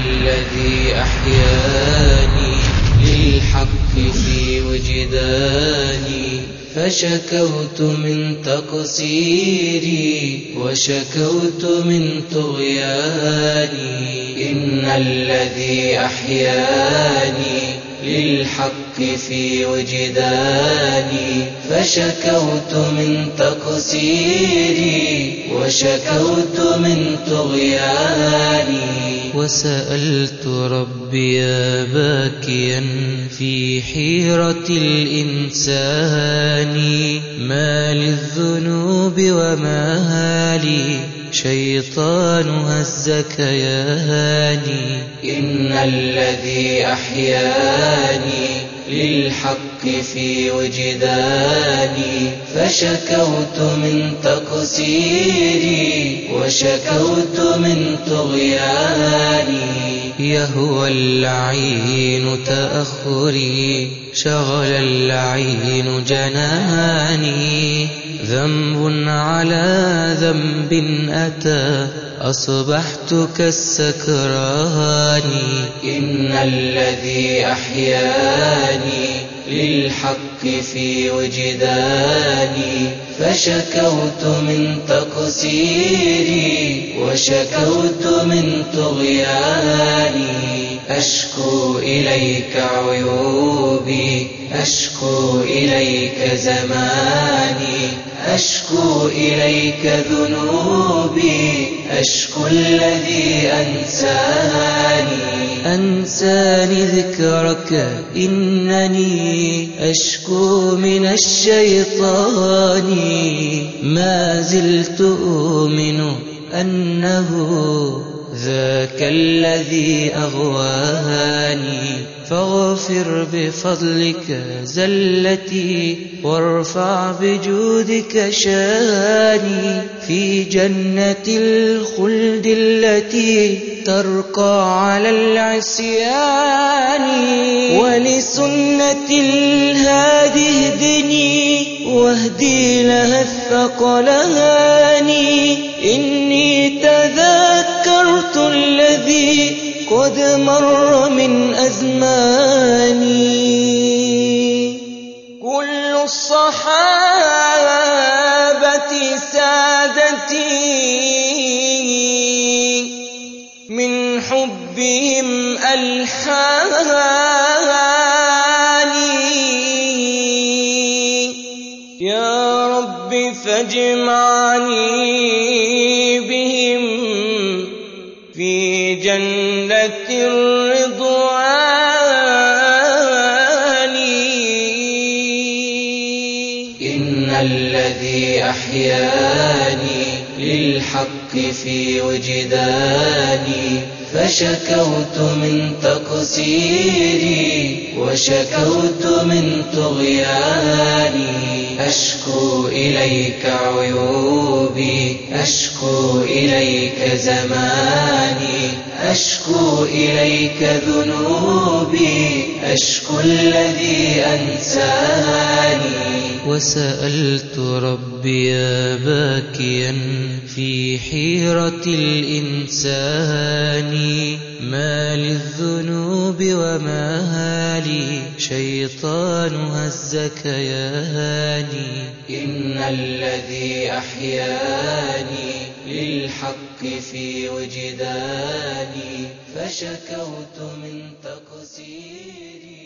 الذي أحياني للحق في وجداني، فشكوت من تقصيري وشكوت من طغياني. إن الذي أحياني للحق في وجداني، فشكوت من تقصيري وشكوت من طغياني. وسألت ربي باكيا في حيرة الإنسان، ما للذنوب وما لي شيطان هز كياني. إن الذي أحياني للحق في وجداني، فشكوت من تقصيري وشكوت من طغياني. يهوى اللعين تأخري، شغل اللعين جناني، ذنب على ذنب أتى، أصبحت كالسكران. إن الذي أحياني للحق في وجداني، فشكوت من تقصيري وشكوت من طغياني. أشكو إليك عيوبي، أشكو إليك زماني، أشكو إليك ذنوبي، أشكو الذي أنساني ذكرك. إنني أشكو من الشيطان، ما زلت أؤمن أنه ذاك الذي أغواني. فاغفر بفضلك زلتي، وارفع بجودك شاني، في جنة الخلد التي ترقى على العصيان. ولسنة الهادي اهدني، واهدي لها الثقلان. إني تذكرت الذي قد مر من أزماني. كل الصحابة سادتي، من حبهم ألحاني. يا رب فاجمعني بهم في جنة الرضوان. إن الذي أحياني للحق في وجداني، فشكوت من تقصيري وشكوت من طغياني. أشكو إليك عيوبي، أشكو إليك زماني، أشكو إليك ذنوبي، أشكو الذي أنساني. وسألت ربي باكيا في حيرة الإنسان، ما للذنوب وما لي شيطان هز كياني. إن الذي أحياني للحق في وجداني، فشكوت من تقصيري